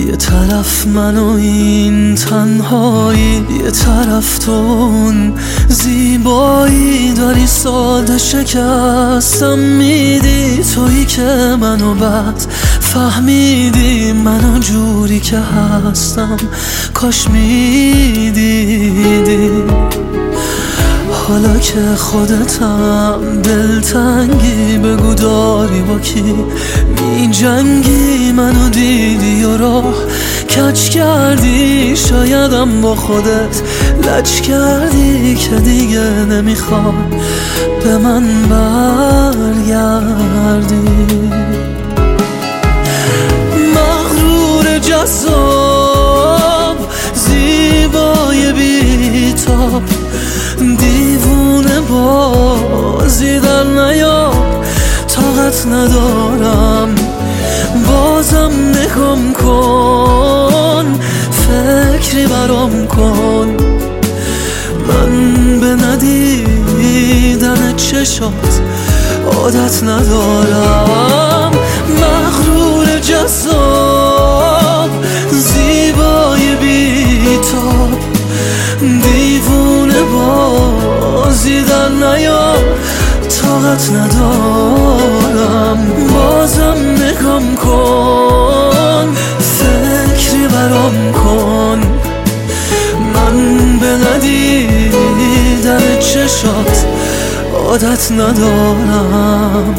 یه طرف من و این تنهایی، یه طرف تو اون زیبایی. داری ساده شکستم میدی، تویی که منو بعد فهمیدی منو جوری که هستم کاش میدیدی. حالا که خودتم دلتنگی، بگو داری با کی می جنگی؟ منو دیدی و راه کج کردی، شایدم با خودت لج کردی که دیگه نمیخوای به من برگردی. مغرور جذاب زیبای بی‌تاب، دیوونه بازی در نیار. طاقت ندارم بازم نگام کن، فکری برام کن. من به ندیدن چشات عادت ندارم. مغرور جذاب زیبای بی‌تاب، دیوونه بازی در نیار. طاقت ندارم بازم نگام کن، فکری برام کن. من به ندیدن چشات عادت ندارم.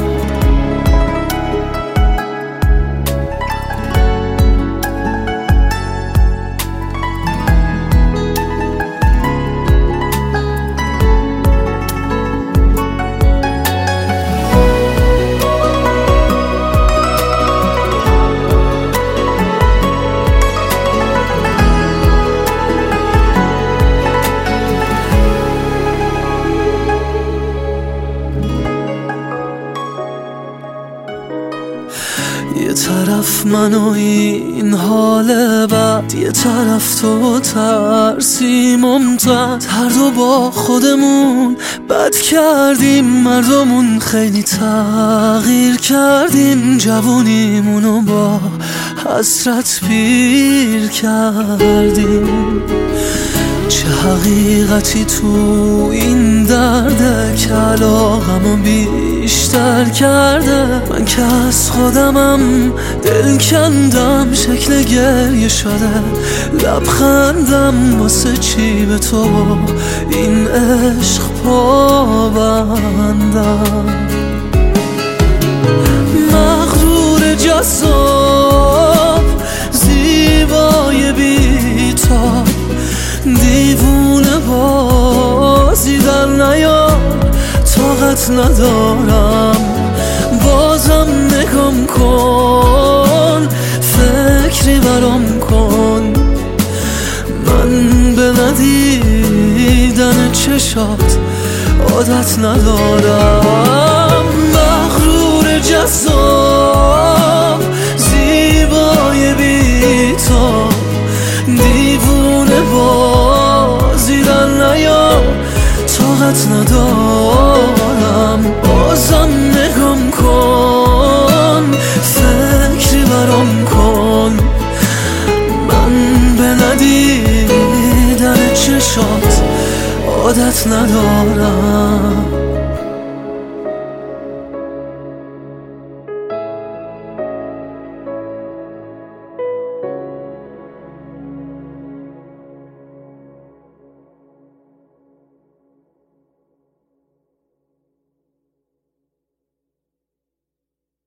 یه طرف من و این حال بد، یه طرف تو ترسی ممتد. هر دو با خودمون بد کردیم، مردمون خیلی تغییر کردیم. جوونیمونو با حسرت پیر کردیم. چه حقیقتی تو این درده که علاقمو بیشتر کرده. من که از خودمم دل کندم، شکل گریه شده لبخندم. واسه چی به تو این عشق پابندم؟ مغرور جذاب زیبای بی‌تاب، دیوونه بازی در نیار. طاقت ندارم بازم نگام کن، فکری برام کن. من به ندیدن چشات عادت ندارم. مغرور جذاب زیبای بی‌تاب، دیوونه بازی در نیار. طاقت ندارم بازم نگام کن، فکری برام کن. من به ندیدن چشات عادت ندارم.